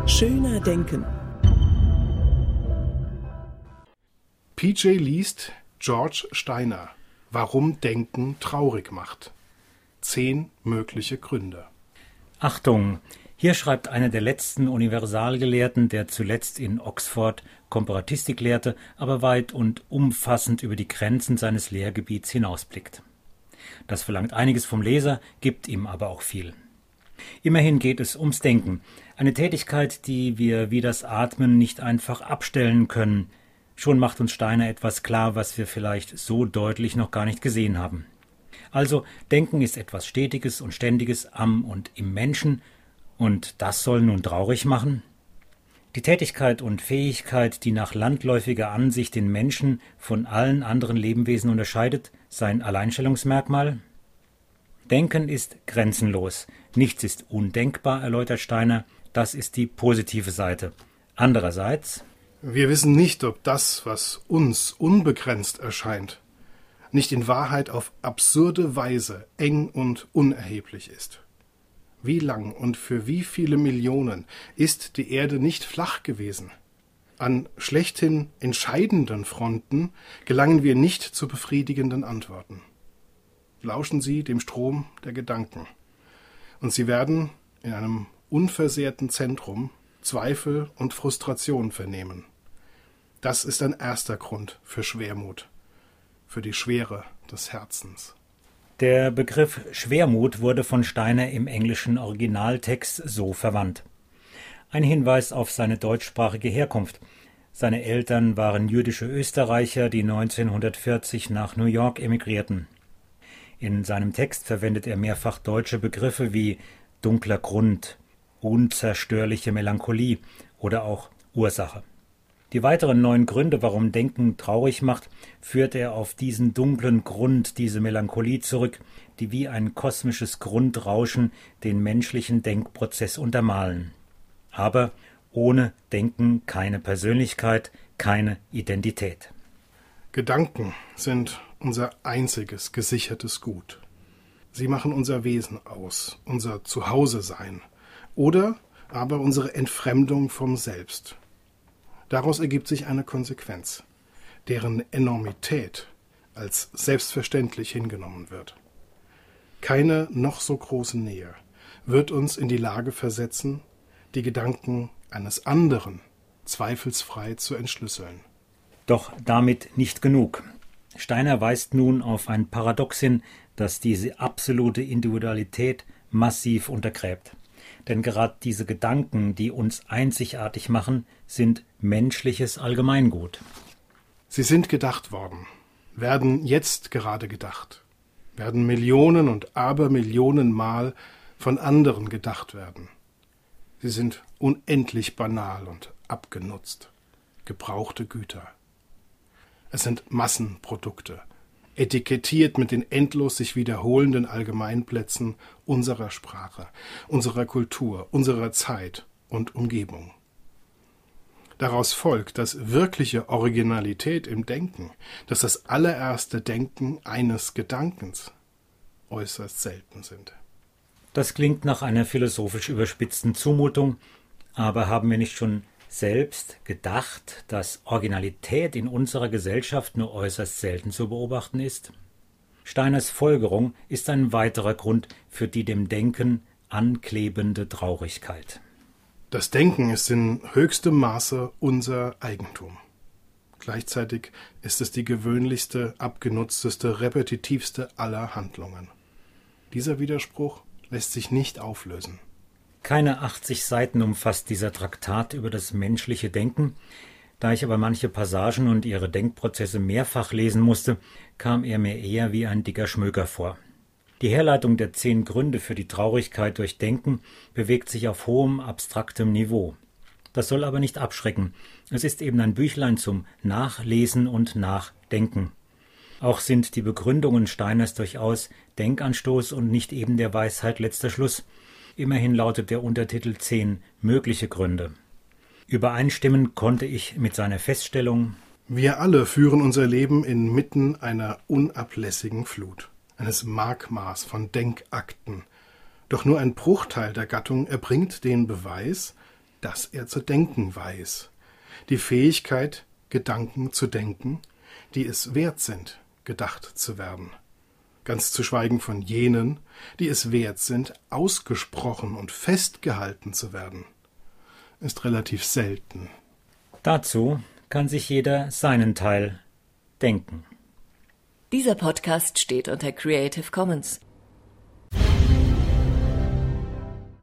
Schöner Denken. PJ liest George Steiner. Warum Denken traurig macht. 10 mögliche Gründe. Achtung! Hier schreibt einer der letzten Universalgelehrten, der zuletzt in Oxford Komparatistik lehrte, aber weit und umfassend über die Grenzen seines Lehrgebiets hinausblickt. Das verlangt einiges vom Leser, gibt ihm aber auch viel. Immerhin geht es ums Denken, eine Tätigkeit, die wir wie das Atmen nicht einfach abstellen können. Schon macht uns Steiner etwas klar, was wir vielleicht so deutlich noch gar nicht gesehen haben. Also, Denken ist etwas Stetiges und Ständiges am und im Menschen, und das soll nun traurig machen? Die Tätigkeit und Fähigkeit, die nach landläufiger Ansicht den Menschen von allen anderen Lebewesen unterscheidet, sein Alleinstellungsmerkmal? Denken ist grenzenlos. Nichts ist undenkbar, erläutert Steiner. Das ist die positive Seite. Andererseits: Wir wissen nicht, ob das, was uns unbegrenzt erscheint, nicht in Wahrheit auf absurde Weise eng und unerheblich ist. Wie lang und für wie viele Millionen ist die Erde nicht flach gewesen? An schlechthin entscheidenden Fronten gelangen wir nicht zu befriedigenden Antworten. Lauschen Sie dem Strom der Gedanken, und Sie werden in einem unversehrten Zentrum Zweifel und Frustration vernehmen. Das ist ein erster Grund für Schwermut, für die Schwere des Herzens. Der Begriff Schwermut wurde von Steiner im englischen Originaltext so verwandt. Ein Hinweis auf seine deutschsprachige Herkunft. Seine Eltern waren jüdische Österreicher, die 1940 nach New York emigrierten. In seinem Text verwendet er mehrfach deutsche Begriffe wie dunkler Grund, unzerstörliche Melancholie oder auch Ursache. Die weiteren 9 Gründe, warum Denken traurig macht, führt er auf diesen dunklen Grund, diese Melancholie zurück, die wie ein kosmisches Grundrauschen den menschlichen Denkprozess untermalen. Aber ohne Denken keine Persönlichkeit, keine Identität. Gedanken sind unser einziges gesichertes Gut. Sie machen unser Wesen aus, unser Zuhause-Sein oder aber unsere Entfremdung vom Selbst. Daraus ergibt sich eine Konsequenz, deren Enormität als selbstverständlich hingenommen wird. Keine noch so große Nähe wird uns in die Lage versetzen, die Gedanken eines anderen zweifelsfrei zu entschlüsseln. Doch damit nicht genug. Steiner weist nun auf ein Paradox hin, das diese absolute Individualität massiv untergräbt. Denn gerade diese Gedanken, die uns einzigartig machen, sind menschliches Allgemeingut. Sie sind gedacht worden, werden jetzt gerade gedacht, werden Millionen und Abermillionen Mal von anderen gedacht werden. Sie sind unendlich banal und abgenutzt, gebrauchte Güter. Es sind Massenprodukte, etikettiert mit den endlos sich wiederholenden Allgemeinplätzen unserer Sprache, unserer Kultur, unserer Zeit und Umgebung. Daraus folgt, dass wirkliche Originalität im Denken, dass das allererste Denken eines Gedankens äußerst selten sind. Das klingt nach einer philosophisch überspitzten Zumutung, aber haben wir nicht schon selbst gedacht, dass Originalität in unserer Gesellschaft nur äußerst selten zu beobachten ist? Steiners Folgerung ist ein weiterer Grund für die dem Denken anklebende Traurigkeit. Das Denken ist in höchstem Maße unser Eigentum. Gleichzeitig ist es die gewöhnlichste, abgenutzteste, repetitivste aller Handlungen. Dieser Widerspruch lässt sich nicht auflösen. Keine 80 Seiten umfasst dieser Traktat über das menschliche Denken. Da ich aber manche Passagen und ihre Denkprozesse mehrfach lesen musste, kam er mir eher wie ein dicker Schmöker vor. Die Herleitung der 10 Gründe für die Traurigkeit durch Denken bewegt sich auf hohem, abstraktem Niveau. Das soll aber nicht abschrecken. Es ist eben ein Büchlein zum Nachlesen und Nachdenken. Auch sind die Begründungen Steiners durchaus Denkanstoß und nicht eben der Weisheit letzter Schluss. Immerhin lautet der Untertitel 10 mögliche Gründe. Übereinstimmen konnte ich mit seiner Feststellung: Wir alle führen unser Leben inmitten einer unablässigen Flut, eines Markmaß von Denkakten. Doch nur ein Bruchteil der Gattung erbringt den Beweis, dass er zu denken weiß. Die Fähigkeit, Gedanken zu denken, die es wert sind, gedacht zu werden. Ganz zu schweigen von jenen, die es wert sind, ausgesprochen und festgehalten zu werden, ist relativ selten. Dazu kann sich jeder seinen Teil denken. Dieser Podcast steht unter Creative Commons.